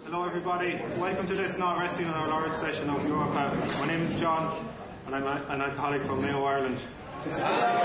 Hello everybody, welcome to this Not Resting on Our Laurels session of Europa. My name is John and I'm an alcoholic from Mayo, Ireland. This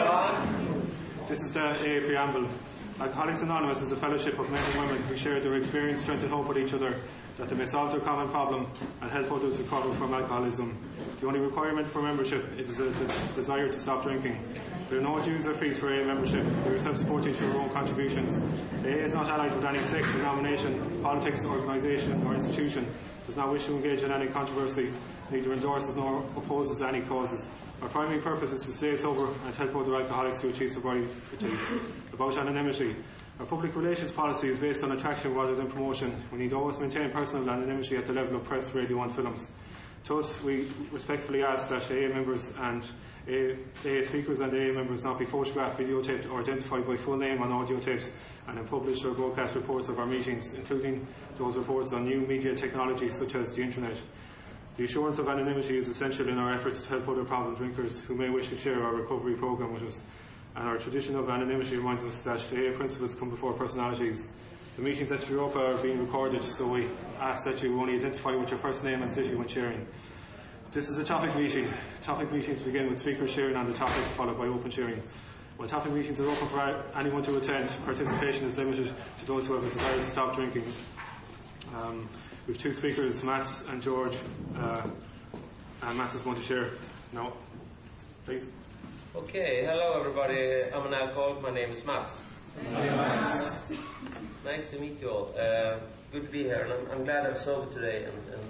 is the AA Preamble. Alcoholics Anonymous is a fellowship of men and women who share their experience, strength and hope with each other that they may solve their common problem and help others recover from alcoholism. The only requirement for membership is a desire to stop drinking. There are no dues or fees for AA membership. You are self-supporting through your own contributions. AA is not allied with any sect, denomination, politics, organisation or institution, does not wish to engage in any controversy, neither endorses nor opposes any causes. Our primary purpose is to stay sober and help other alcoholics to achieve sobriety. About anonymity. Our public relations policy is based on attraction rather than promotion. We need to always maintain personal anonymity at the level of press, radio and films. Thus, we respectfully ask that AA members and AA speakers and AA members not be photographed, videotaped or identified by full name on audio tapes and in published or broadcast reports of our meetings, including those reports on new media technologies such as the Internet. The assurance of anonymity is essential in our efforts to help other problem drinkers who may wish to share our recovery program with us. And our tradition of anonymity reminds us that AA principles come before personalities. The meetings at Europa are being recorded, so we ask that you only identify with your first name and city when sharing. This is a topic meeting. Topic meetings begin with speakers sharing on the topic, followed by open sharing. When topic meetings are open for anyone to attend, participation is limited to those who have a desire to stop drinking. We have two speakers, Mats and George, and Mats is going to share now. Please. Okay, hello everybody. I'm an alcoholic. My name is Mats. Nice to meet you all. Good to be here, and I'm glad I'm sober today.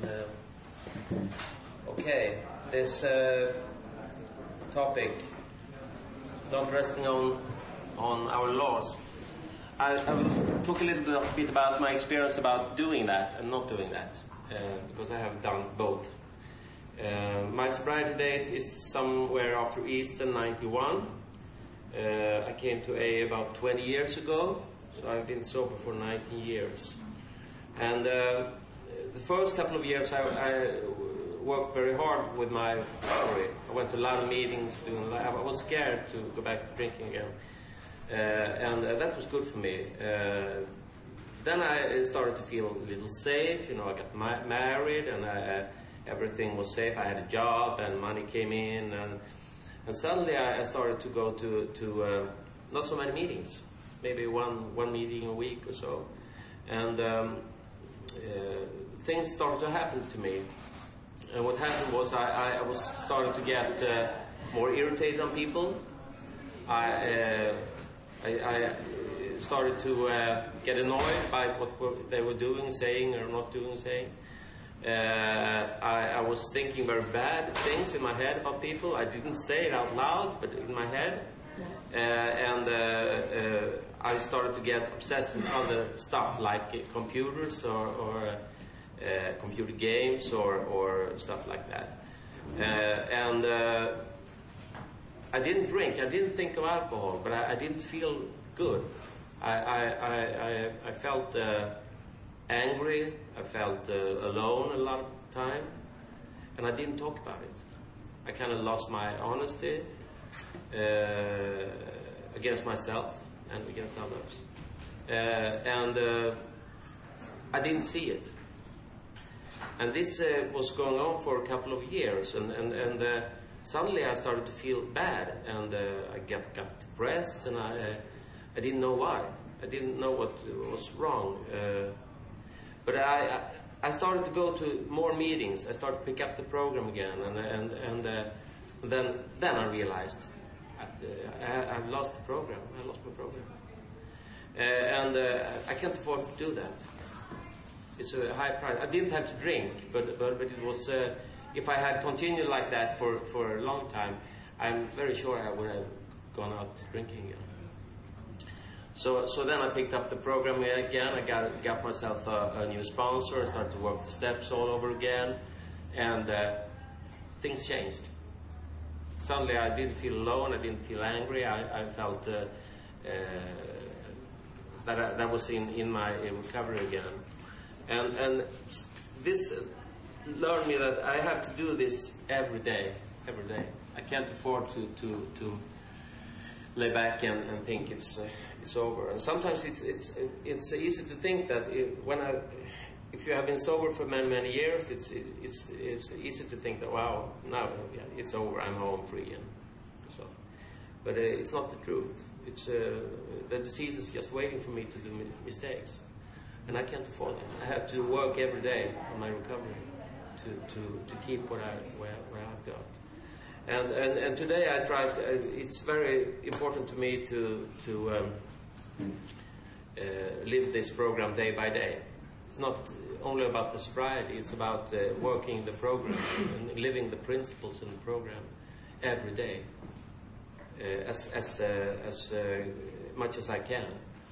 Okay, this topic, not resting on our laws. I will talk a little bit about my experience about doing that and not doing that, because I have done both. My sobriety date is somewhere after Easter 91. I came to AA about 20 years ago, so I've been sober for 19 years. And the first couple of years I worked very hard with my recovery. I went to a lot of meetings, I was scared to go back to drinking again. And that was good for me. Then I started to feel a little safe. I got married and everything was safe. I had a job and money came in. And suddenly I started to go to not so many meetings, maybe one meeting a week or so. And things started to happen to me. And what happened was I was starting to get more irritated on people. I started to get annoyed by what they were doing, saying, or not doing, saying. I was thinking very bad things in my head about people. I didn't say it out loud, but in my head. And I started to get obsessed with other stuff like computers or computer games or stuff like that. And I didn't drink. I didn't think of alcohol, but I didn't feel good. I felt angry. I felt alone a lot of the time, and I didn't talk about it. I kind of lost my honesty against myself and against others, and I didn't see it. And this was going on for a couple of years, and suddenly I started to feel bad, and I got depressed, and I didn't know why. I didn't know what was wrong. But I started to go to more meetings. I started to pick up the program again, and then I realized I've lost the program. I lost my program, and I can't afford to do that. It's a high price. I didn't have to drink, but it was. If I had continued like that for a long time, I'm very sure I would have gone out drinking again. So then I picked up the program again. I got myself a new sponsor. I started to work the steps all over again, and things changed. Suddenly I didn't feel alone. I didn't feel angry. I felt that I was in my recovery again, and this learned me that I have to do this every day. I can't afford to lay back and think it's over. And sometimes it's easy to think that when if you have been sober for many, many years, it's easy to think that, wow, now it's over, I'm home free. And so. But it's not the truth. It's the disease is just waiting for me to do mistakes. And I can't afford that. I have to work every day on my recovery to keep what I've got. And today I try to, it's very important to me to live this program day by day. It's not only about the sobriety, it's about working the program and living the principles in the program every day as much as I can.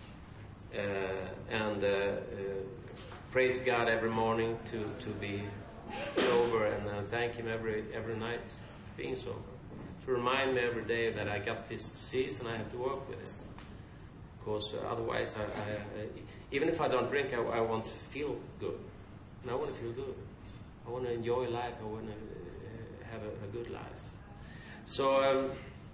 And pray to God every morning to be sober, and thank Him every night for being sober. To remind me every day that I got this disease and I have to work with it. Because otherwise, even if I don't drink, I want to feel good. And I want to feel good. I want to enjoy life. I want to have a good life. So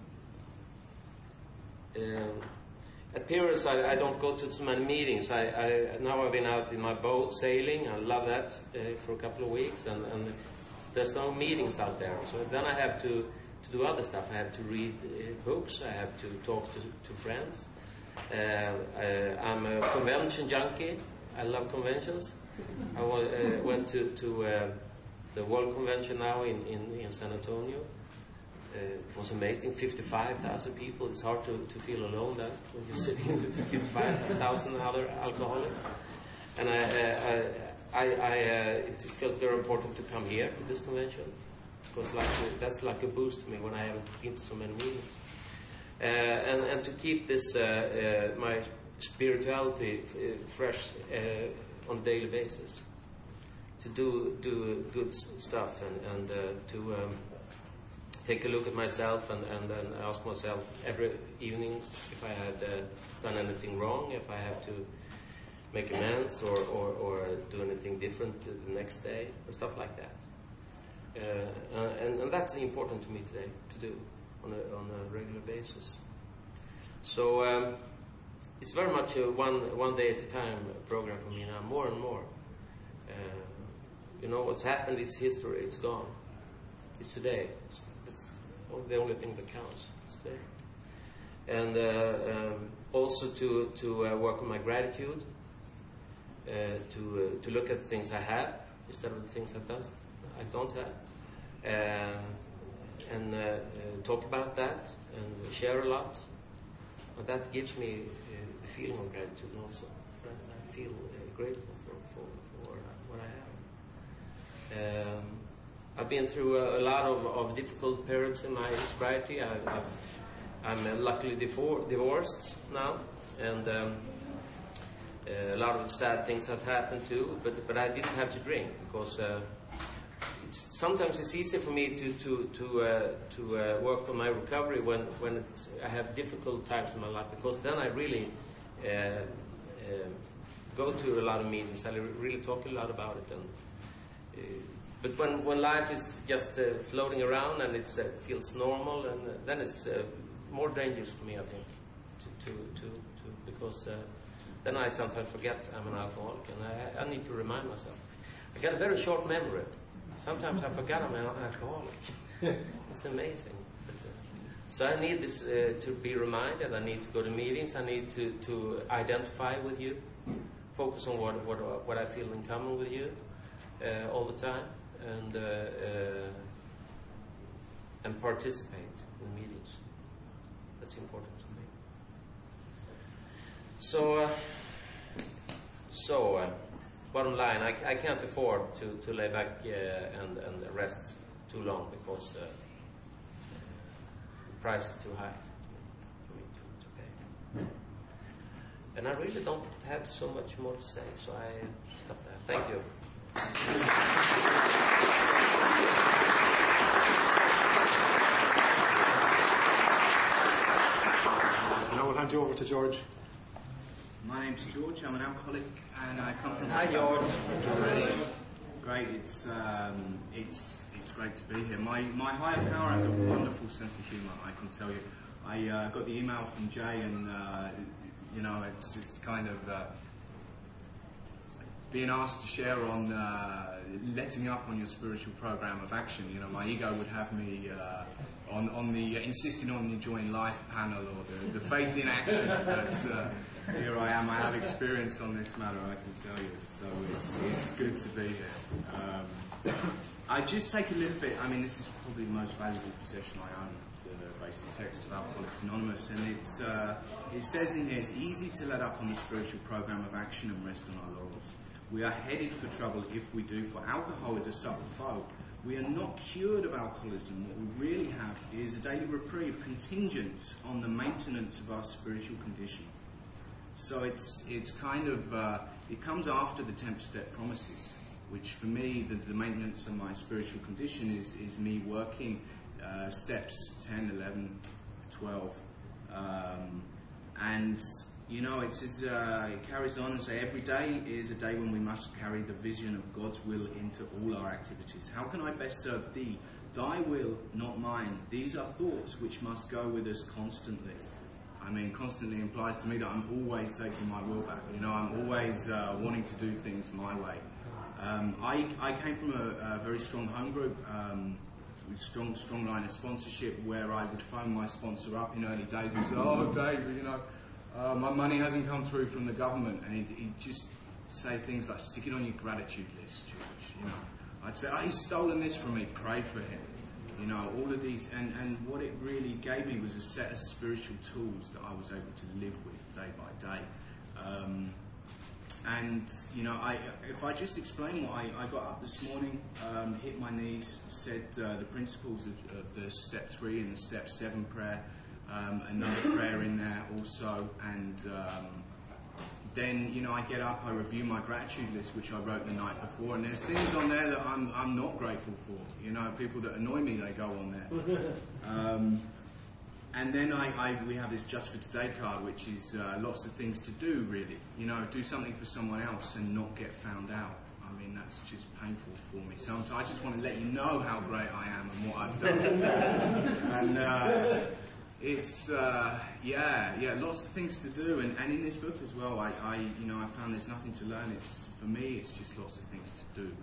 at periods, I don't go to too many meetings. Now I've been out in my boat sailing. I love that for a couple of weeks, and there's no meetings out there. So then I have to do other stuff. I have to read books. I have to talk to friends. I'm a convention junkie. I love conventions. I went to the World Convention now in San Antonio. It was amazing, 55,000 people. It's hard to feel alone then when you're sitting with 55,000 other alcoholics. And it felt very important to come here to this convention, because that's like a boost to me when I haven't been to so many meetings. And to keep this my spirituality fresh on a daily basis, to do good stuff and to take a look at myself and ask myself every evening if I had done anything wrong, if I have to make amends or do anything different the next day, and stuff like that. And that's important to me today to do on a regular basis. So it's very much a one day at a time program for me now, more and more. What's happened, it's history, it's gone. It's today. That's the only thing that counts. It's today. And also to work on my gratitude, to look at the things I have instead of the things I don't have. And talk about that and share a lot. And that gives me the feeling of gratitude also. I feel grateful for what I have. I've been through a lot of difficult periods in my sobriety. I'm luckily divorced now, and a lot of sad things have happened too. But I didn't have to drink because. Sometimes it's easier for me to work on my recovery when I have difficult times in my life, because then I really go to a lot of meetings. I really talk a lot about it. But when life is just floating around and it feels normal, and then it's more dangerous for me, I think, because then I sometimes forget I'm an alcoholic, and I need to remind myself. I got a very short memory. Sometimes I forget I'm an alcoholic. It's amazing. So I need this to be reminded. I need to go to meetings. I need to identify with you, focus on what I feel in common with you all the time, and participate in meetings. That's important to me. So. Bottom line, I can't afford to lay back and rest too long, because the price is too high for me to pay. And I really don't have so much more to say, so I stop there. Thank you. Now we'll hand you over to George. My name's George. I'm an alcoholic, and I come from. Hi, George. Great. It's great to be here. My higher power has a wonderful sense of humour. I can tell you. I got the email from Jay, and it's kind of being asked to share on letting up on your spiritual program of action. You know, my ego would have me on the insisting on enjoying life panel or the faith in action. But here I am. I have experience on this matter, I can tell you. So it's good to be here. I just take a little bit. I mean, this is probably the most valuable possession I own. The basic text of Alcoholics Anonymous, and it says in here, it's easy to let up on the spiritual program of action and rest on our laurels. We are headed for trouble if we do, for alcohol is a subtle foe. We are not cured of alcoholism. What we really have is a daily reprieve contingent on the maintenance of our spiritual condition. So it's kind of, it comes after the 10th-step promises, which for me, the maintenance of my spiritual condition is me working steps 10, 11, 12. And, you know, it says, it carries on and say, every day is a day when we must carry the vision of God's will into all our activities. How can I best serve thee? Thy will, not mine. These are thoughts which must go with us constantly. I mean, constantly implies to me that I'm always taking my will back. You know, I'm always wanting to do things my way. I came from a very strong home group, with strong line of sponsorship, where I would phone my sponsor up in early days and say, "Oh, Dave, you know, my money hasn't come through from the government," and he'd just say things like, "Stick it on your gratitude list, George." You know, I'd say, "Oh, he's stolen this from me. Pray for him." You know, all of these, and what it really gave me was a set of spiritual tools that I was able to live with day by day. And, you know, if I just explain what I got up this morning, hit my knees, said the principles of the step 3 and the step 7 prayer, another prayer in there also, and then, you know, I get up, I review my gratitude list, which I wrote the night before, and there's things on there that I'm not grateful for. You know, people that annoy me, they go on there. And then we have this Just for Today card, which is lots of things to do, really. You know, do something for someone else and not get found out. I mean, that's just painful for me. Sometimes I just want to let you know how great I am and what I've done. And it's, lots of things to do. And in this book as well, I found there's nothing to learn. For me, it's just lots of things to do.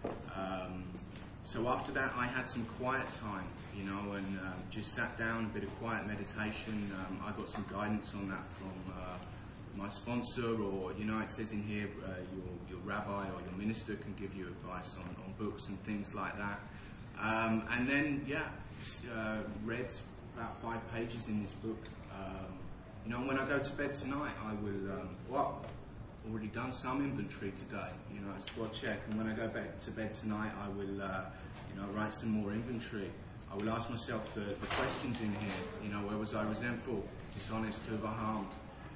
So after that, I had some quiet time, you know, and just sat down, a bit of quiet meditation. I got some guidance on that from my sponsor, or, you know, it says in here, your rabbi or your minister can give you advice on books and things like that. And then, read about 5 pages in this book. You know, when I go to bed tonight, I will, already done some inventory today, you know, spot check. And when I go back to bed tonight, I will, write some more inventory. I will ask myself the questions in here. You know, where was I resentful, dishonest, who have I harmed?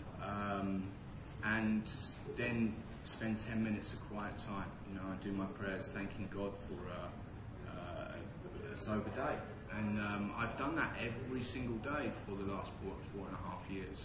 And then spend 10 minutes of quiet time. You know, I do my prayers, thanking God for a sober day. And I've done that every single day for the last 4.5 years.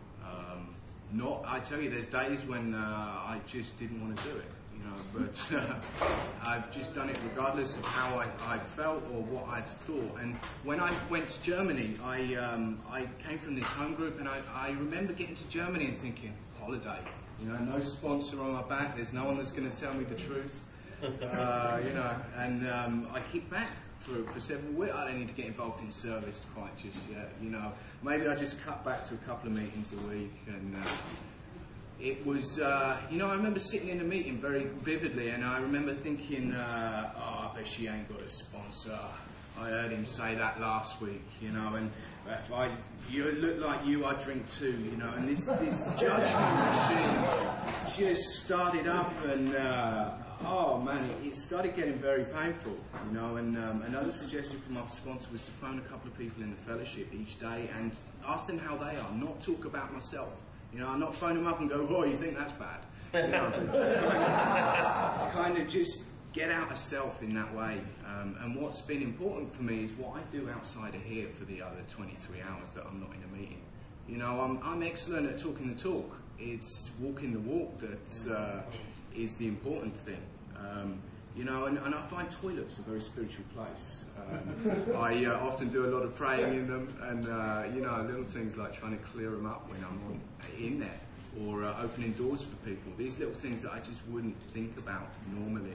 I tell you, there's days when I just didn't want to do it, you know, but I've just done it regardless of how I felt or what I thought. And when I went to Germany, I came from this home group, and I remember getting to Germany and thinking, holiday, you know, no sponsor on my back, there's no one that's going to tell me the truth, you know, and I kicked back for several weeks. I don't need to get involved in service quite just yet, you know. Maybe I just cut back to a couple of meetings a week, and it was, you know, I remember sitting in a meeting very vividly, and I remember thinking, I bet she ain't got a sponsor. I heard him say that last week, you know, and if you look like you, I drink too, you know, and this judgment machine just started up, and it started getting very painful, you know. And another suggestion from my sponsor was to phone a couple of people in the fellowship each day and ask them how they are, not talk about myself. You know, I'm not phone them up and go, "Oh, you think that's bad?" You know, but just kind of just get out of self in that way. And what's been important for me is what I do outside of here for the other 23 hours that I'm not in a meeting. You know, I'm excellent at talking the talk. It's walking the walk that is the important thing. You know, and I find toilets a very spiritual place. I often do a lot of praying in them, and, you know, little things like trying to clear them up when I'm in there. or opening doors for people. These little things that I just wouldn't think about normally.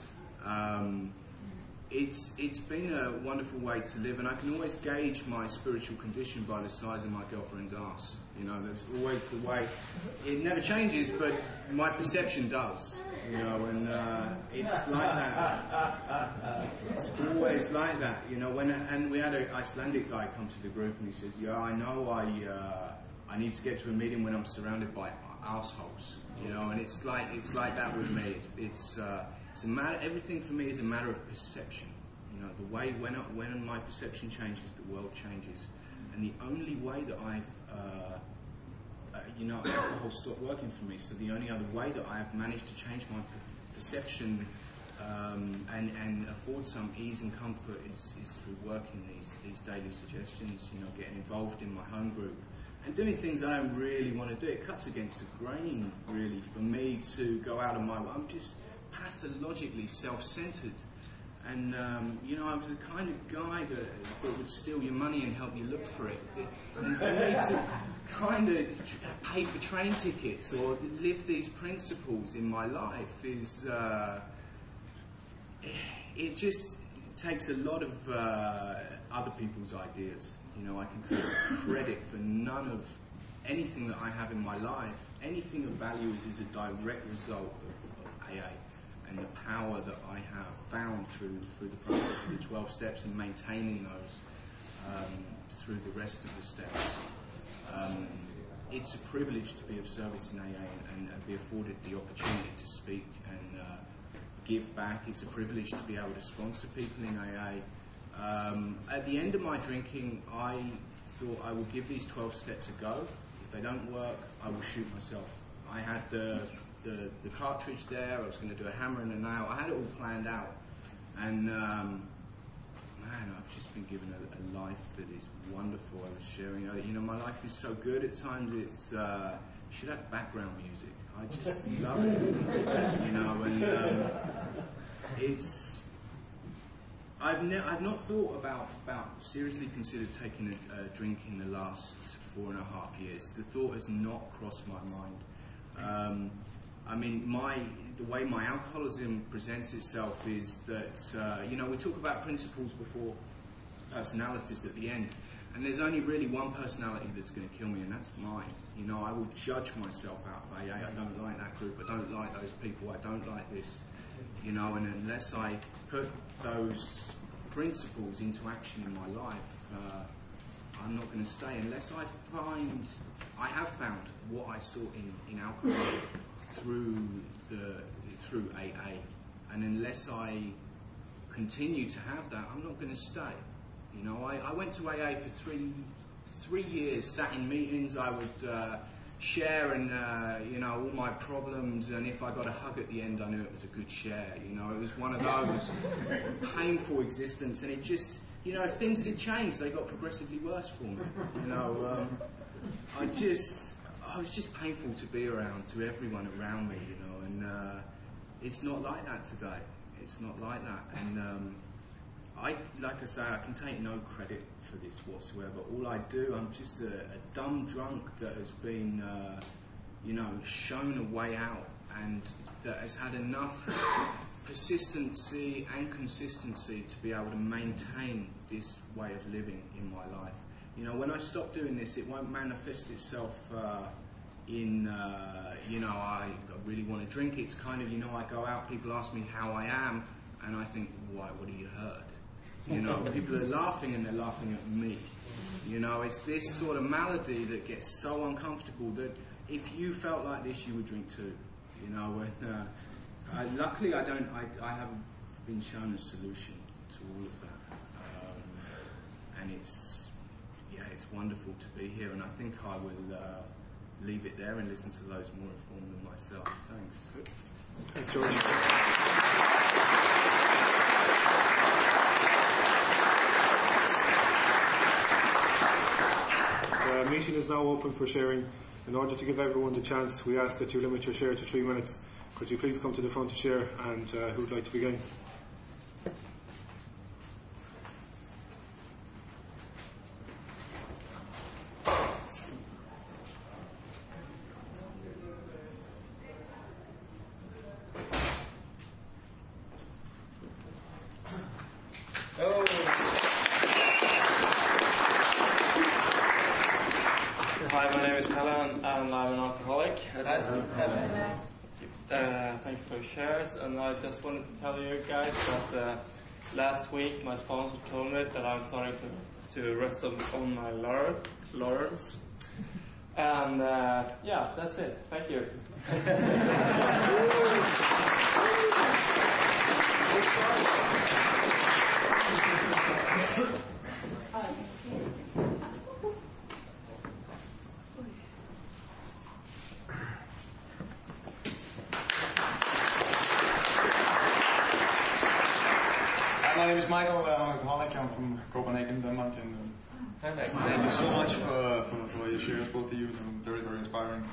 It's been a wonderful way to live, and I can always gauge my spiritual condition by the size of my girlfriend's arse. You know, that's always the way. It never changes, but my perception does. You know, and it's like that. It's always like that. You know, and we had an Icelandic guy come to the group, and he says, "Yeah, I know I need to get to a meeting when I'm surrounded by assholes." You know, and it's like that with me. It's a matter. Everything for me is a matter of perception. You know, the way when my perception changes, the world changes. And the only way that alcohol stopped working for me. So the only other way that I have managed to change my perception and afford some ease and comfort is through working these daily suggestions. You know, getting involved in my home group and doing things I don't really want to do. It cuts against the grain, really, for me to go out of my way. I'm just pathologically self-centered, and I was the kind of guy that would steal your money and help you look for it. And for me to kind of pay for train tickets or live these principles in my life is it just takes a lot of other people's ideas. You know, I can take credit for none of anything that I have in my life. Anything of value is a direct result of AA. And the power that I have found through the process of the 12 steps and maintaining those through the rest of the steps. It's a privilege to be of service in AA and be afforded the opportunity to speak and give back. It's a privilege to be able to sponsor people in AA. At the end of my drinking, I thought I will give these 12 steps a go. If they don't work, I will shoot myself. I had the cartridge there. I was going to do a hammer and a nail. I had it all planned out, and man, I've just been given a life that is wonderful. I was sharing, you know, my life is so good. At times, it's you should have background music. I just love it, you know, and it's. I've not thought about seriously considered taking a drink in the last 4.5 years. The thought has not crossed my mind. I mean, the way my alcoholism presents itself is that, we talk about principles before personalities at the end, and there's only really one personality that's going to kill me, and that's mine. You know, I will judge myself out of AA. I don't like that group. I don't like those people. I don't like this. You know, and unless I put those principles into action in my life, I'm not going to stay unless I have found what I saw in alcohol through AA, and unless I continue to have that, I'm not going to stay. You know, I went to AA for three years, sat in meetings. I would share and all my problems, and if I got a hug at the end, I knew it was a good share. You know, it was one of those painful existence, and it just. You know, things did change. They got progressively worse for me. You know, I was just painful to be around, to everyone around me. You know, and it's not like that today. It's not like that. And I can take no credit for this whatsoever. All I do, I'm just a dumb drunk that has been, shown a way out, and that has had enough persistency and consistency to be able to maintain this way of living in my life. You know, when I stop doing this, it won't manifest itself in, I really want to drink. It's kind of, I go out, people ask me how I am, and I think, why, what have you heard? You know, people are laughing, and they're laughing at me. You know, it's this sort of malady that gets so uncomfortable that if you felt like this, you would drink too. You know, and luckily I haven't been shown a solution to all of that. And it's wonderful to be here, and I think I will leave it there and listen to those more informed than myself. Thanks. Thanks, George. The meeting is now open for sharing. In order to give everyone the chance, we ask that you limit your share to 3 minutes. Could you please come to the front to share, and who would like to begin? guys. Thanks for your shares. And I just wanted to tell you guys that last week my sponsor told me that I'm starting to rest on my laurels. And yeah, that's it. Thank you. My name is Michael. I'm an alcoholic. I'm from Copenhagen, Denmark. And thank you so much for your shares, both of you. They're very, very inspiring.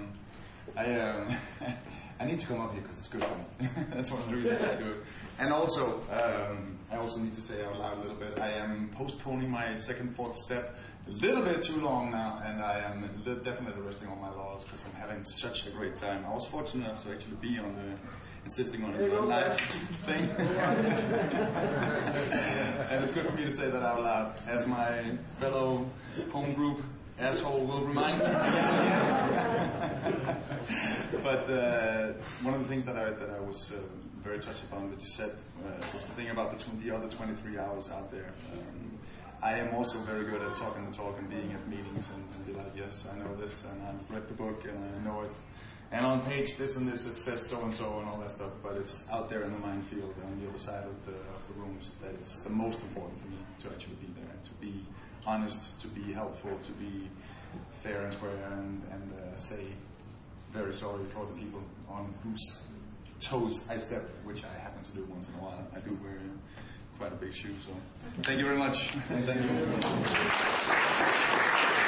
I need to come up here because it's good for me. That's one of the reasons I do it. And also, I also need to say out loud a little bit, I am postponing my second, fourth step a little bit too long now, and I am definitely resting on my laurels because I'm having such a great time. I was fortunate enough to actually be on the insisting on a live thing. And it's good for me to say that out loud, as my fellow home group asshole will remind me. But one of the things that I was very touched upon that you said was the thing about the other 23 hours out there. I am also very good at talking the talk and being at meetings and be like, yes, I know this, and I've read the book and I know it. And on page this and this it says so and all that stuff, but it's out there in the minefield on the other side of the rooms that it's the most important for me to actually be there, to be honest, to be helpful, to be fair and square, and say very sorry for the people on whose toes I step, which I happen to do once in a while. I do wear quite a big shoe, so thank you very much. And thank you.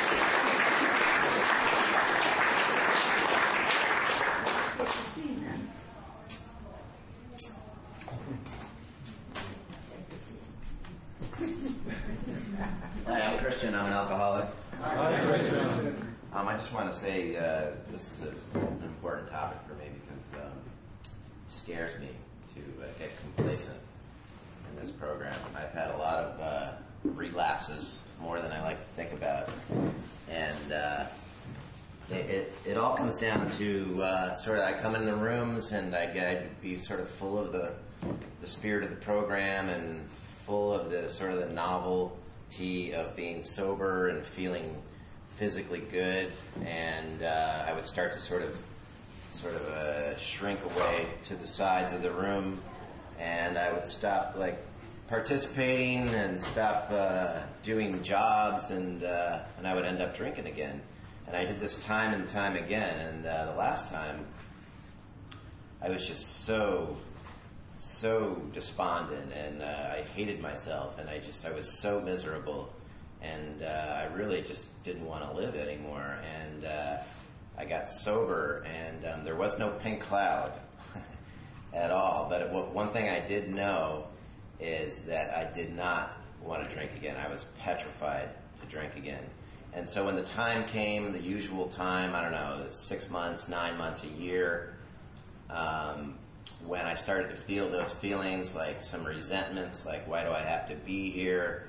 Hi, I'm Christian. I'm an alcoholic. Hi, Christian. I just want to say this is an important topic for me because it scares me to get complacent in this program. I've had a lot of relapses, more than I like to think about, and it all comes down to sort of I come in the rooms and I'd be sort of full of the spirit of the program and full of the sort of the novelty of being sober and feeling physically good, and I would start to sort of shrink away to the sides of the room, and I would stop participating and stop doing jobs, and I would end up drinking again. And I did this time and time again, and the last time I was just so despondent, and I hated myself, and I was so miserable, and I really just didn't want to live anymore. And I got sober, and there was no pink cloud at all. But one thing I did know is that I did not want to drink again. I was petrified to drink again. And so when the time came, the usual time, I don't know, 6 months, 9 months, a year, when I started to feel those feelings, like some resentments, like why do I have to be here?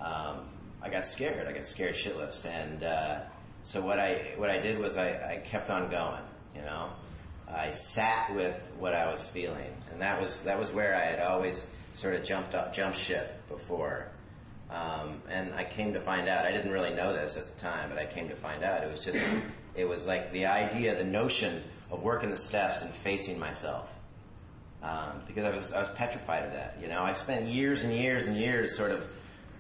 I got scared. I got scared shitless, and so what I did was I kept on going. You know, I sat with what I was feeling, and that was where I had always sort of jumped ship before. And I came to find out, I didn't really know this at the time, but I came to find out it was like the idea, the notion of working the steps and facing myself. Because I was petrified of that. You know, I spent years and years and years sort of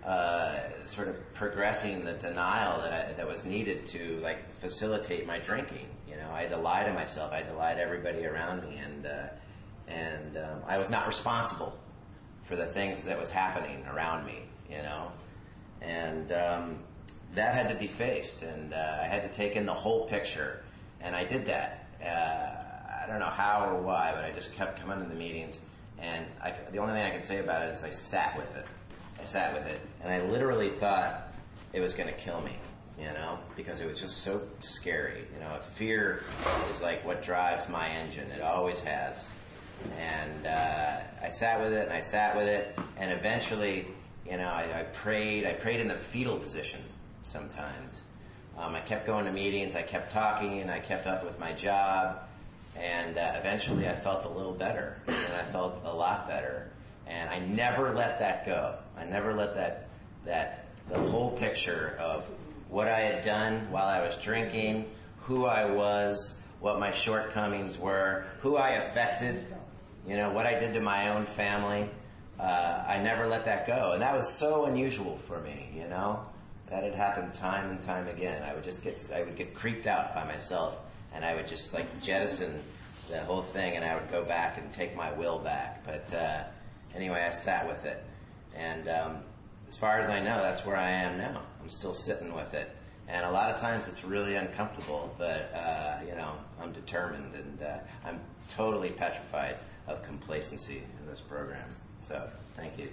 progressing the denial that was needed to facilitate my drinking. You know, I had to lie to myself. I had to lie to everybody around me, and I was not responsible for the things that was happening around me. You know, and that had to be faced, and I had to take in the whole picture, and I did that. I don't know how or why, but I just kept coming to the meetings, and the only thing I can say about it is I sat with it. And I literally thought it was going to kill me, you know, because it was just so scary. You know, fear is like what drives my engine. It always has. And I sat with it, and eventually, you know, I prayed in the fetal position sometimes. I kept going to meetings, I kept talking, and I kept up with my job, and eventually I felt a little better, and I felt a lot better, and I never let that go. I never let the whole picture of what I had done while I was drinking, who I was, what my shortcomings were, who I affected, what I did to my own family. I never let that go. And that was so unusual for me, That had happened time and time again. I would get creeped out by myself, and I would just jettison the whole thing, and I would go back and take my will back. But anyway, I sat with it. And as far as I know, that's where I am now. I'm still sitting with it. And a lot of times it's really uncomfortable, but, I'm determined, and I'm totally petrified of complacency in this program. So, thank you.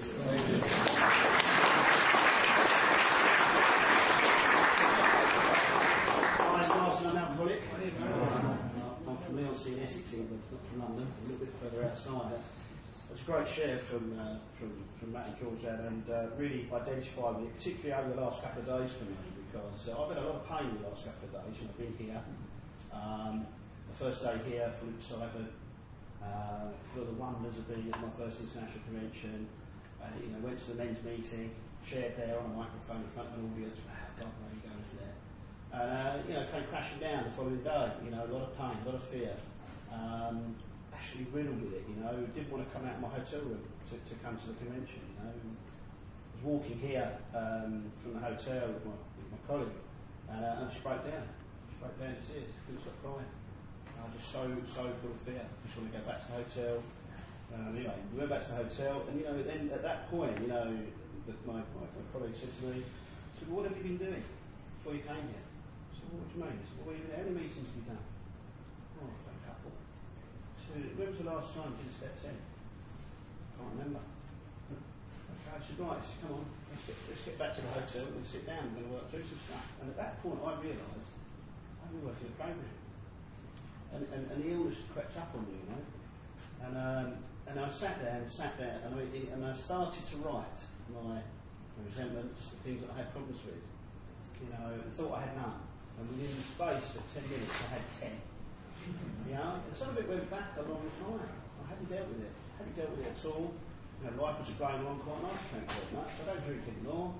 Hi, it's Martin. I'm alcoholic. I'm from Leonsea in Essex, England, not from London, a little bit further outside. It's a great share from Matt and George there, and really identify with it, particularly over the last couple of days for me, because I've had a lot of pain the last couple of days, I've been here. The first day here, full excitement, for the wonders of being at my first international convention. Went to the men's meeting, shared there on a microphone in front of an audience. Wow, God, there you go, isn't there? And came crashing down the following day. A lot of pain, a lot of fear. Actually riddled with it. Didn't want to come out of my hotel room to come to the convention. I was walking here from the hotel with my colleague, and I just broke down. In tears. Couldn't stop crying. Just so full of fear. Just want to go back to the hotel. Anyway, we went back to the hotel, and then at that point, my colleague said to me, "So what have you been doing before you came here?" I said, "What do you mean?" He said, "Well, how many meetings have you done?" "Oh, I've done a couple." So when was the last time you did step 10? Can't remember. Okay, I said, "Right, so come on, let's get back to the hotel and sit down. We're going to work through some stuff." And at that point, I realised I've been working a program. And the illness crept up on me, and I sat there, and I started to write my resentments, the things that I had problems with, and thought I had none. And within the space of 10 minutes, I had 10. And some of it went back a long time. I hadn't dealt with it. At all. Life was flowing on quite nice, thank you very much. I don't drink anymore,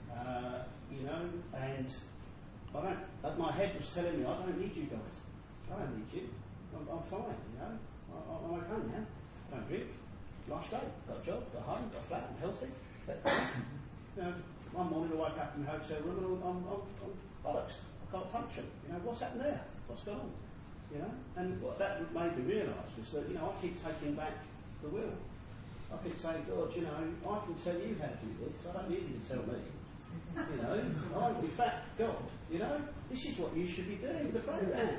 and my head was telling me, I don't need you guys. I don't need you. I'm fine, I'm okay now. I don't drink. Life's great. Got a job, got a home, got a flat, I'm healthy. But, one morning I woke up in the hotel room and I'm bollocks. I can't function. What's happened there? What's going on? And what that made me realise was that, I keep taking back the will. I keep saying, God, I can tell you how to do this. I don't need you to tell me. In fact, God, this is what you should be doing with the program.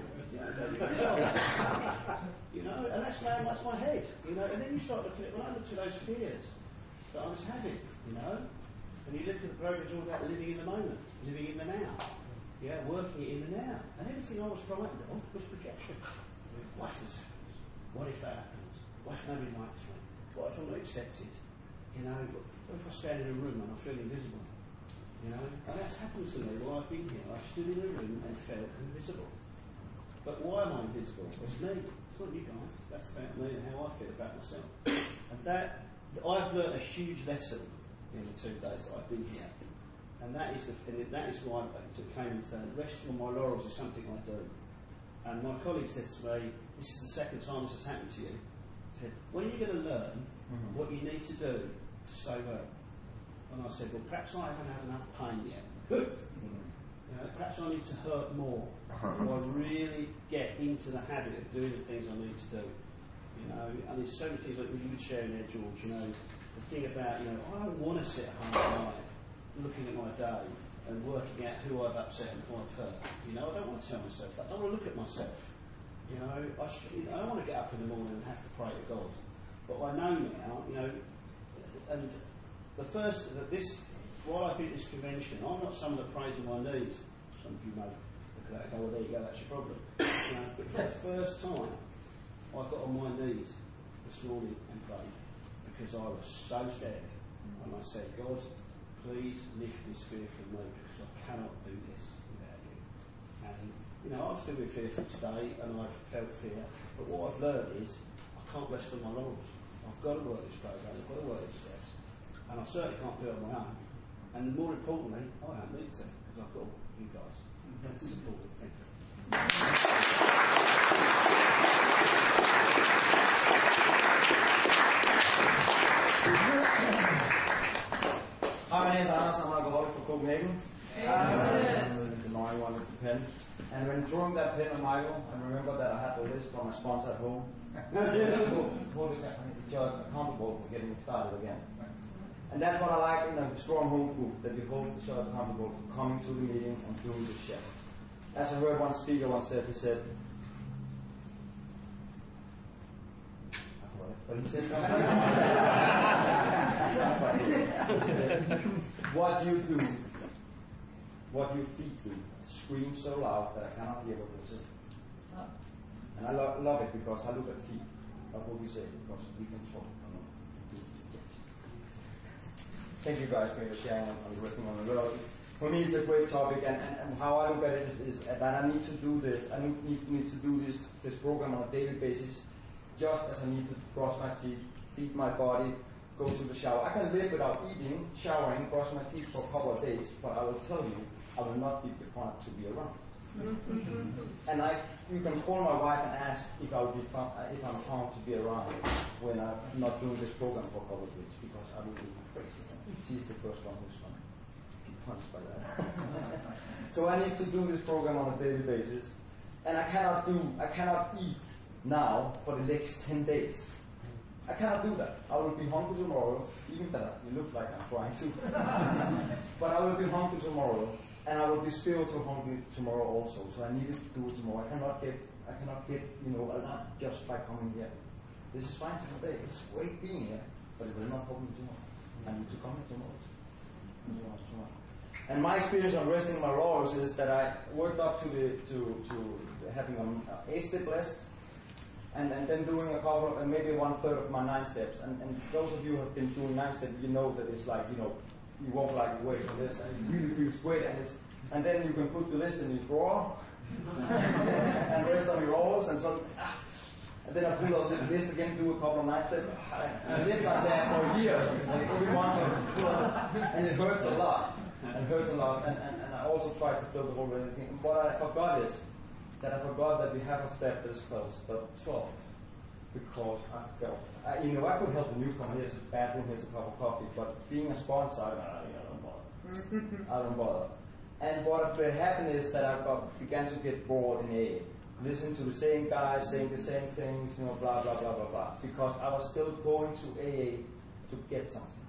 And that's my head, and then you start looking at, when I looked at those fears that I was having, and you look at the program, it's all about living in the moment, living in the now, working it in the now, and everything I was frightened of was projection. What if this happens? What if that happens? What if nobody likes me? What if I'm not accepted? What if I stand in a room and I feel invisible? And that's happened to me while I've been here. I've stood in a room and felt invisible. But why am I invisible? It's me. It's not you guys. That's about me and how I feel about myself. And that I've learnt a huge lesson in the 2 days that I've been here. And that is why I came and said, resting on my laurels is something I do. And my colleague said to me, this is the second time this has happened to you. He said, when are you going to learn what you need to do to stay well? And I said, well, perhaps I haven't had enough pain yet. Perhaps I need to hurt more before I really get into the habit of doing the things I need to do. And there's so many things like you were sharing there, George, the thing about, I don't want to sit at home tonight looking at my day and working out who I've upset and who I've hurt. I don't want to tell myself that. I don't want to look at myself. I don't want to get up in the morning and have to pray to God. But I know now, and while I've been at this convention, I'm not someone that prays on my knees. Some of you may look at that and go, well, there you go, that's your problem. But for the first time, I got on my knees this morning and prayed because I was so scared. And I said, God, please lift this fear from me because I cannot do this without And, you know, I've still been fearful today, and I've felt fear, but what I've learned is I can't rest on my laurels. I've got to work this program, I've got to work these steps, and I certainly can't do it on my own. And more importantly, I don't need to, because I've got you guys. That's supportive. Thank you. Hi, my name is Anders. I'm an alcoholic from Copenhagen. I'm denying one with the pen. And when drawing that pen on Michael, I remember that I had the list from my sponsor at home. Hold each other accountable for getting started again. And that's what I like in a strong home group, that we hold each other accountable for coming to the meeting and doing the shit. As I heard one speaker once said, he said, but he said something. What you do, what your feet do, screams so loud that I cannot hear what they say. And I love it because I look at feet of what we say, because we can talk. Thank you guys for your sharing on the wrestling on the road. For me, it's a great topic, and how I look at it is that I need to do this. I need to do this program on a daily basis, just as I need to brush my teeth, feed my body, go to the shower. I can live without eating, showering, brush my teeth for a couple of days, but I will tell you, I will not be fun to be around. And you can call my wife and ask if I will be fun, if I'm fun to be around when I'm not doing this program for a couple of weeks, because I will be crazy. She's the first one who's going to be punched by that. So I need to do this program on a daily basis, and I cannot eat now for the next 10 days. I cannot do that. I will be hungry tomorrow, even that it looks like I'm trying to. But I will be hungry tomorrow, and I will be spiritually hungry tomorrow also. So I needed to do it tomorrow. I cannot get a lot just by coming here. This is fine today. It's great being here, but it will not help me tomorrow. I need to come here tomorrow. And my experience on resting my laurels is that I worked up to having an 8-step list, and then doing a couple of, maybe 1/3 of my 9 steps. And those of you who have been doing 9 steps, you know that it's like, you walk like away from this, and it really feels great. And then you can put the list in your drawer and rest on your laurels, and so. And then I pull out the list again, do a couple of 9 steps. And I lived like that for a year. Like every month, and it hurts a lot. And I also tried to fill the whole thing. What I forgot is that that we have a step that is called step 12. Because I felt, I could help the newcomer. Here's a bathroom, here's a cup of coffee. But being a sponsor, I don't bother. And what happened is that I began to get bored in AA. Listen to the same guys saying the same things, blah, blah, blah, blah, blah. Because I was still going to AA to get something.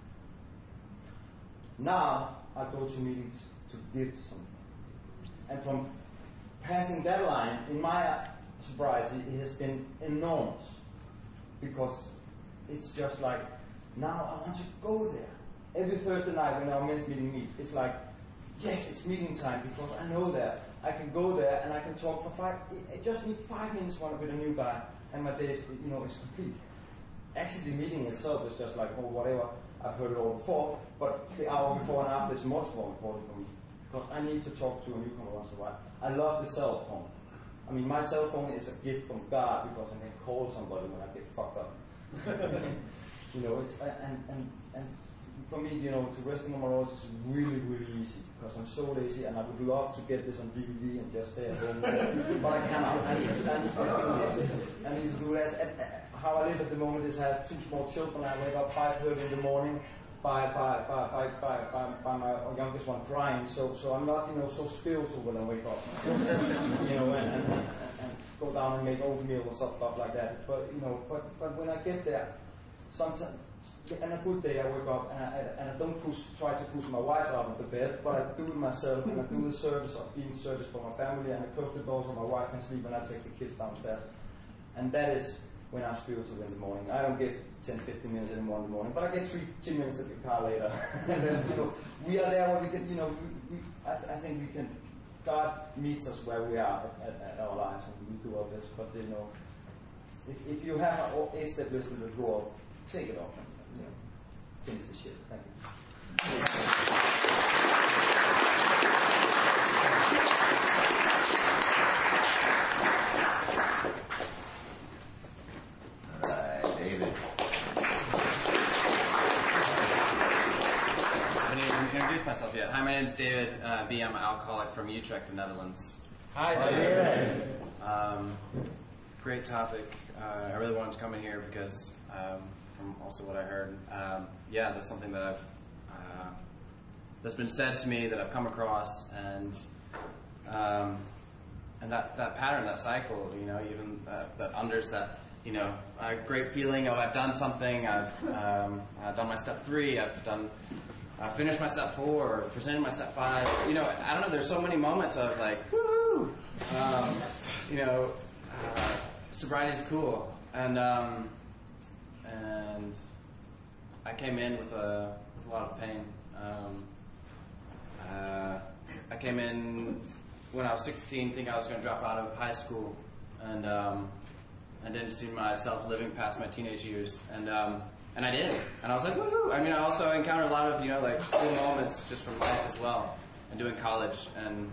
Now, I go to meetings to give something. And from passing that line, in my sobriety, it has been enormous. Because it's just like, now I want to go there. Every Thursday night when our men's meeting meets, it's like, yes, it's meeting time, because I know that I can go there and I can talk for I just need 5 minutes with a new guy, and my day is, is complete. Actually, the meeting itself is just like, whatever, I've heard it all before, but the hour before and after is much more important for me, because I need to talk to a newcomer once in a while. I love the cell phone. I mean, my cell phone is a gift from God, because I can call somebody when I get fucked up. And for me, to resting on my laurels is really, really easy, because I'm so lazy, and I would love to get this on DVD and just stay at home. But I cannot. I need to do this. I need to do this. And how I live at the moment is I have 2 small children. I wake up 5:30 in the morning by my youngest one crying. So I'm not, so spiritual when I wake up. And go down and make oatmeal or stuff like that. But but when I get there, sometimes. And a good day, I wake up and I don't try to push my wife out of the bed, but I do it myself, and I do the service of being service for my family, and I close the door so my wife can sleep, and I take the kids downstairs. And that is when I'm spiritual in the morning. I don't get 10-15 minutes anymore in the morning, but I get 10 minutes at the car later. And there's, we are there where we can, I think we can, God meets us where we are at our lives, and we do all this. But if you have an 8-step list in the drawer, take it off. Finish the shit. Thank you. introduced myself yet. Hi, my name is David B. I'm an alcoholic from Utrecht, the Netherlands. Hi, David. Great topic. I really wanted to come in here because, from also what I heard, that's something that that's been said to me, that I've come across, and that pattern, that cycle, even that unders that, a great feeling of I've done something, I've done my step 3, I've finished my step 4, or presented my step 5. I don't know, there's so many moments of like, woohoo! Sobriety is cool. And I came in with a lot of pain. I came in when I was 16, thinking I was going to drop out of high school, and I didn't see myself living past my teenage years, and I did, and I was like, woohoo! I also encountered a lot of cool moments just from life as well, and doing college, and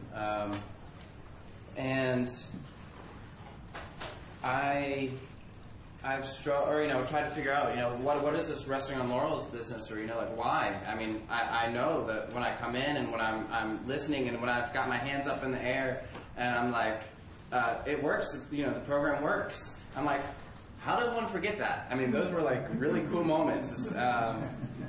I've struggled, or tried to figure out, what is this resting on laurels business, or why? I know that when I come in and when I'm listening and when I've got my hands up in the air and I'm like, it works, the program works. I'm like, how does one forget that? Those were really cool moments, a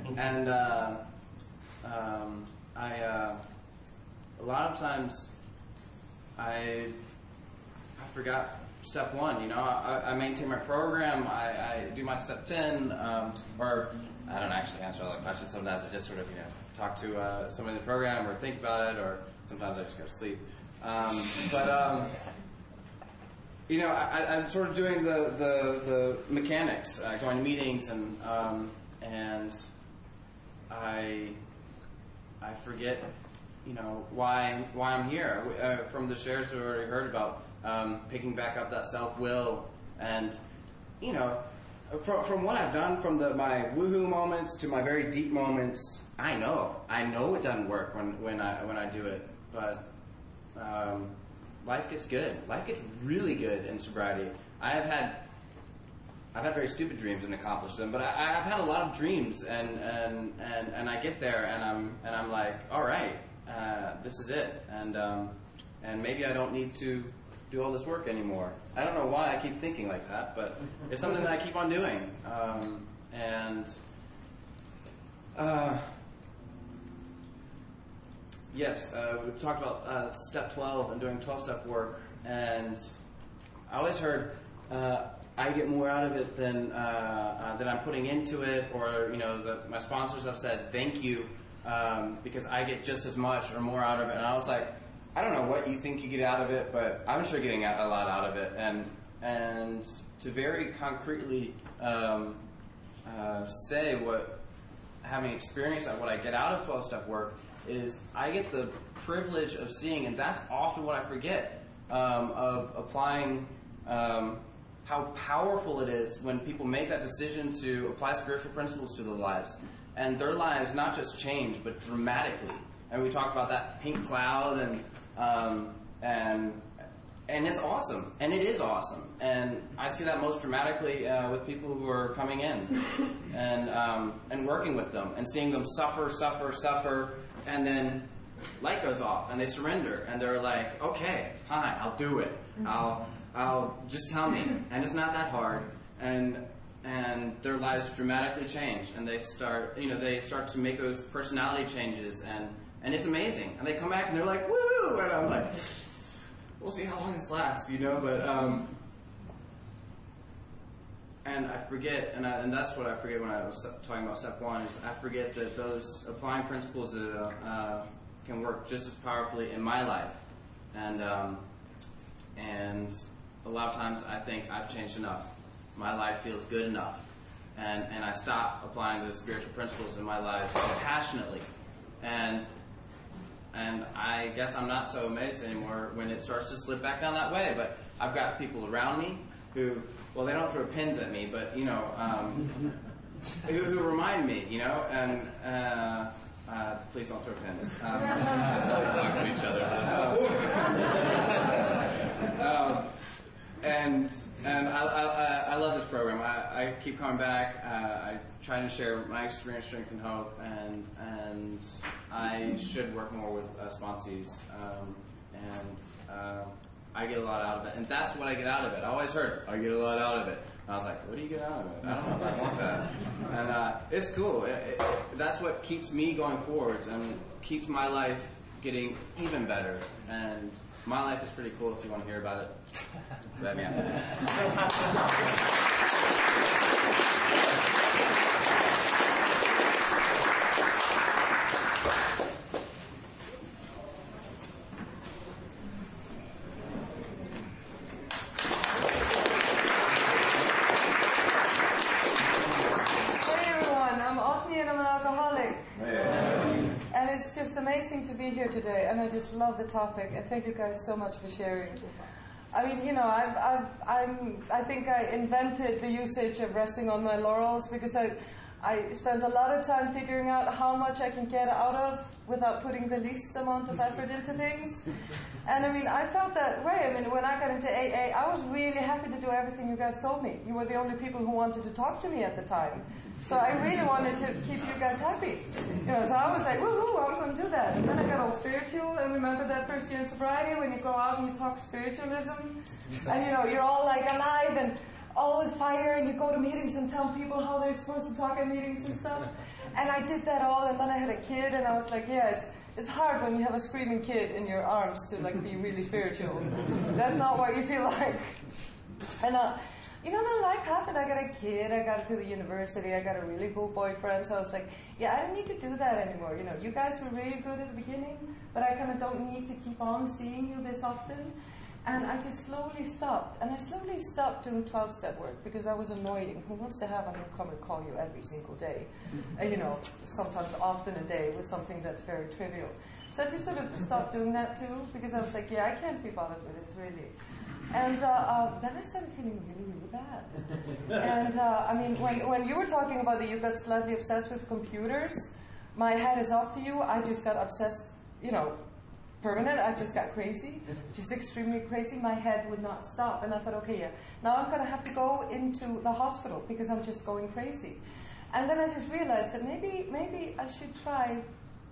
lot of times I forgot step 1, I maintain my program, I do my step 10, or I don't actually answer all the questions. Sometimes I just sort of, talk to somebody in the program or think about it, or sometimes I just go to sleep. I'm sort of doing the mechanics, going to meetings, and I forget, why I'm here. From the shares we already heard about, picking back up that self-will, and from what I've done, from my woohoo moments to my very deep moments, I know it doesn't work when I do it, but life gets good. Life gets really good in sobriety. I've had very stupid dreams and accomplished them, but I've had a lot of dreams, and I get there and I'm like, all right, this is it, and maybe I don't need to do all this work anymore. I don't know why I keep thinking like that, but it's something that I keep on doing. Yes, we've talked about step 12 and doing 12-step work, and I always heard I get more out of it than I'm putting into it, or my sponsors have said thank you because I get just as much or more out of it, and I was like, I don't know what you think you get out of it, but I'm sure getting a lot out of it. And to very concretely say what, having experienced what I get out of 12-step work, is I get the privilege of seeing, and that's often what I forget, of applying how powerful it is when people make that decision to apply spiritual principles to their lives. And their lives not just change, but dramatically. And we talk about that pink cloud, and it's awesome, and it is awesome, and I see that most dramatically with people who are coming in, and working with them, and seeing them suffer, and then light goes off, and they surrender, and they're like, okay, fine, I'll do it, I'll just tell me, and it's not that hard, and their lives dramatically change, and they start to make those personality changes, and it's amazing. And they come back and they're like, woo! And I'm like, we'll see how long this lasts, but, and I forget, and that's what I forget when I was talking about step 1, is I forget that those applying principles can work just as powerfully in my life. And a lot of times I think I've changed enough. My life feels good enough. And I stop applying those spiritual principles in my life passionately. And I guess I'm not so amazed anymore when it starts to slip back down that way. But I've got people around me who, well, they don't throw pins at me, but, who remind me, and please don't throw pins. So we talk to each other. And I love this program. I keep coming back. I try to share my experience, strength, and hope. And I should work more with sponsees. I get a lot out of it. And that's what I get out of it. I always heard, I get a lot out of it. And I was like, what do you get out of it? I don't know if I want that. And it's cool. That's what keeps me going forwards and keeps my life getting even better. And my life is pretty cool if you want to hear about it. Let me To be here today, and I just love the topic, and thank you guys so much for sharing. I mean, you know, I think I invented the usage of resting on my laurels because I spent a lot of time figuring out how much I can get out of without putting the least amount of effort into things. And I mean, I felt that way. I mean, when I got into AA, I was really happy to do everything you guys told me. You were the only people who wanted to talk to me at the time. So I really wanted to keep you guys happy. You know, so I was like, woohoo, I'm going to do that. And then I got all spiritual, and remember that first year in sobriety when you go out and you talk spiritualism? And, you know, you're all like alive and all with fire, and you go to meetings and tell people how they're supposed to talk at meetings and stuff. And I did that all, and then I had a kid, and I was like, yeah, it's hard when you have a screaming kid in your arms to, like, be really spiritual. That's not what you feel like. And, you know, then life happened. I got a kid, I got to the university, I got a really cool boyfriend, so I was like, yeah, I don't need to do that anymore. You know, you guys were really good at the beginning, but I kind of don't need to keep on seeing you this often. And I just slowly stopped. And I slowly stopped doing 12-step work because that was annoying. Who wants to have a newcomer call you every single day? You know, sometimes often a day with something that's very trivial. So I just sort of stopped doing that too because I was like, yeah, I can't be bothered with this really. And then I started feeling really, really bad. And I mean, when you were talking about that you got slightly obsessed with computers, my hat is off to you. I just got obsessed, you know, permanent. I just got crazy, just extremely crazy. My head would not stop. And I thought, okay, yeah, now I'm going to have to go into the hospital because I'm just going crazy. And then I just realized that maybe I should try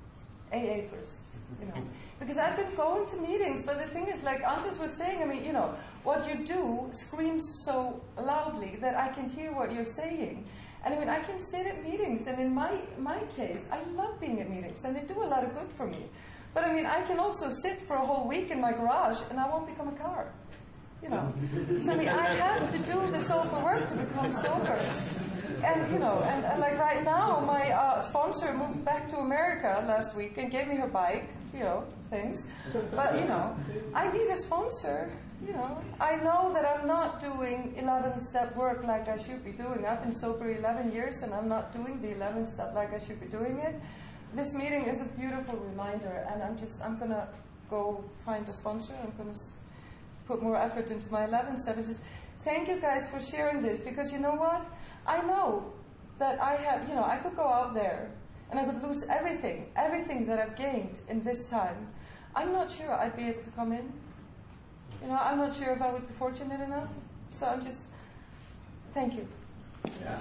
AA first, you know. Because I've been going to meetings, but the thing is, like Anders was saying, I mean, you know, what you do screams so loudly that I can hear what you're saying. And I mean, I can sit at meetings, and in my case, I love being at meetings, and they do a lot of good for me. But I mean, I can also sit for a whole week in my garage, and I won't become a car. You know. So I mean, I have to do the sober work to become sober. And, you know, and like right now, my sponsor moved back to America last week and gave me her bike, you know, things. But, you know, I need a sponsor, you know. I know that I'm not doing 11-step work like I should be doing. I've been sober 11 years, and I'm not doing the 11-step like I should be doing it. This meeting is a beautiful reminder, and I'm going to go find a sponsor. I'm going to put more effort into my 11-step. Just thank you guys for sharing this, because you know what? I know that I have, you know, I could go out there and I could lose everything that I've gained in this time. I'm not sure I'd be able to come in. You know, I'm not sure if I would be fortunate enough. So I'm just, thank you. Yes.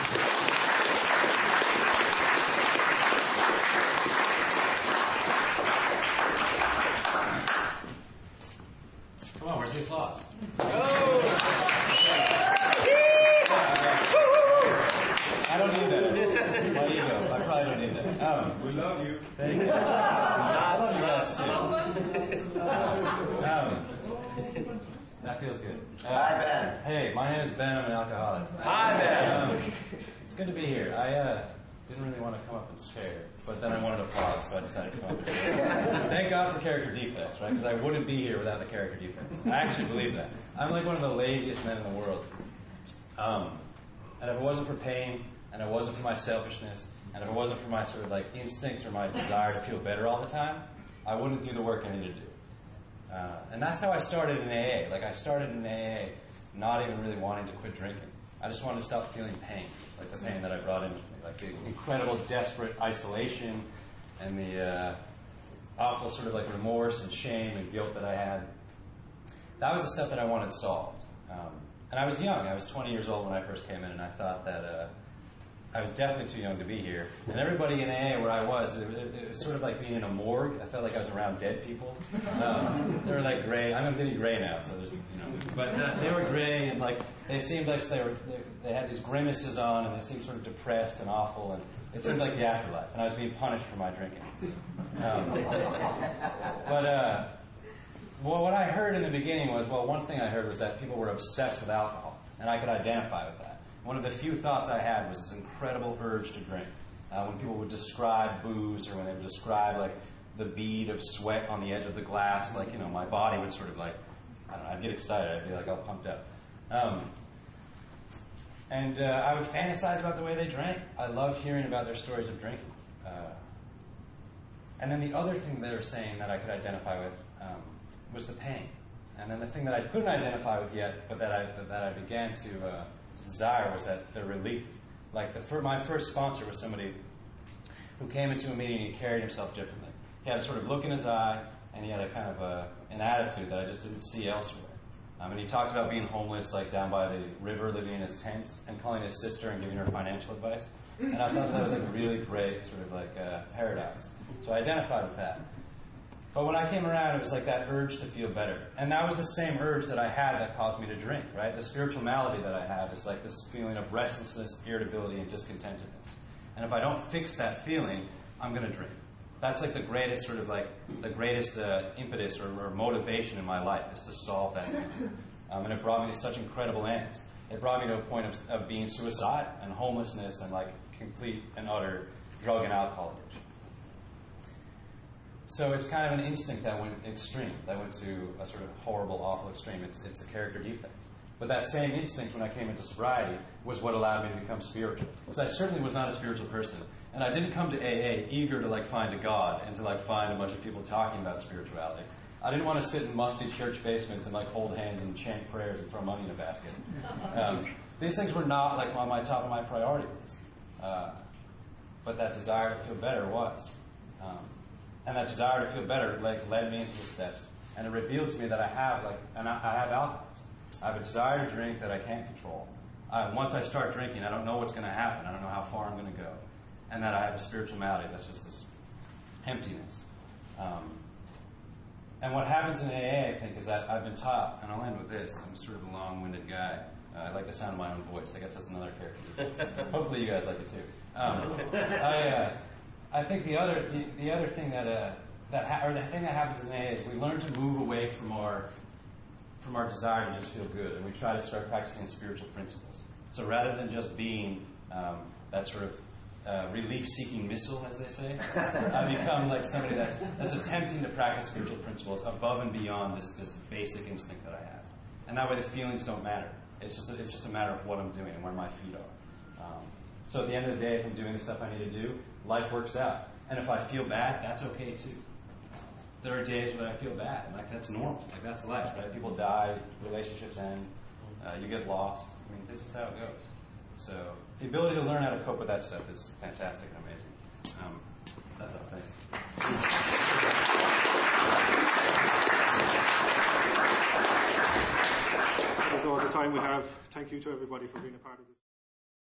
Come on, where's the applause? I don't need that. My ego. I probably don't need that. We love you. Thank you. I love you guys too. That feels good. Hi, Ben. Hey, my name is Ben. I'm an alcoholic. Hi, Ben. It's good to be here. I didn't really want to come up and share, but then I wanted applause, so I decided to come up and share. Thank God for character defects, right? Because I wouldn't be here without the character defects. I actually believe that. I'm like one of the laziest men in the world. And if it wasn't for pain, and it wasn't for my selfishness, and if it wasn't for my sort of like instinct or my desire to feel better all the time, I wouldn't do the work I need to do. And that's how I started in AA. Like I started in AA not even really wanting to quit drinking. I just wanted to stop feeling pain, like the pain that I brought in with me, like the incredible, desperate isolation and the awful sort of like remorse and shame and guilt that I had. That was the stuff that I wanted solved. And I was young. I was 20 years old when I first came in, and I thought that I was definitely too young to be here. And everybody in AA where I was, it was sort of like being in a morgue. I felt like I was around dead people. They were like gray. I'm a bitty gray now, so there's, but they were gray, and like they seemed like they had these grimaces on, and they seemed sort of depressed and awful, and it seemed like the afterlife. And I was being punished for my drinking. Well, what I heard in the beginning was, one thing I heard was that people were obsessed with alcohol, and I could identify with that. One of the few thoughts I had was this incredible urge to drink. When people would describe booze, or when they would describe like the bead of sweat on the edge of the glass, like, my body would sort of like, I don't know, I'd get excited, I'd be like all pumped up. And I would fantasize about the way they drank. I loved hearing about their stories of drinking. And then the other thing they were saying that I could identify with was the pain. And then the thing that I couldn't identify with yet, but that I began to desire, was that the relief. Like my first sponsor was somebody who came into a meeting and he carried himself differently. He had a sort of look in his eye, and he had a kind of an attitude that I just didn't see elsewhere. And he talked about being homeless, like down by the river, living in his tent, and calling his sister and giving her financial advice. And I thought that was like a really great sort of like paradox. So I identified with that. But when I came around, it was like that urge to feel better. And that was the same urge that I had that caused me to drink, right? The spiritual malady that I have is like this feeling of restlessness, irritability, and discontentedness. And if I don't fix that feeling, I'm going to drink. That's like the greatest sort of like, the greatest impetus or motivation in my life, is to solve that feeling. And it brought me to such incredible ends. It brought me to a point of being suicidal and homelessness and like complete and utter drug and alcohol addiction. So it's kind of an instinct that went extreme, that went to a sort of horrible, awful extreme. It's a character defect. But that same instinct, when I came into sobriety, was what allowed me to become spiritual. Because I certainly was not a spiritual person. And I didn't come to AA eager to like find a God and to like find a bunch of people talking about spirituality. I didn't want to sit in musty church basements and like hold hands and chant prayers and throw money in a basket. These things were not like on my top of my priority list. But that desire to feel better was. And that desire to feel better led me into the steps. And it revealed to me that I have alcoholism. I have a desire to drink that I can't control. Once I start drinking, I don't know what's going to happen. I don't know how far I'm going to go. And that I have a spiritual malady that's just this emptiness. And what happens in AA, I think, is that I've been taught, and I'll end with this. I'm sort of a long-winded guy. I like the sound of my own voice. I guess that's another character. Hopefully you guys like it too. I think the other thing the thing that happens in AA is we learn to move away from our desire to just feel good, and we try to start practicing spiritual principles. So rather than just being that sort of relief-seeking missile, as they say, I become like somebody that's attempting to practice spiritual principles above and beyond this basic instinct that I have. And that way the feelings don't matter. It's just a matter of what I'm doing and where my feet are. So at the end of the day, if I'm doing the stuff I need to do, life works out. And if I feel bad, that's okay too. There are days when I feel bad, and like that's normal. Like that's life, right? People die, relationships end, you get lost. I mean, this is how it goes. So the ability to learn how to cope with that stuff is fantastic and amazing. That's all. Thanks. That is all the time we have. Thank you to everybody for being a part of this.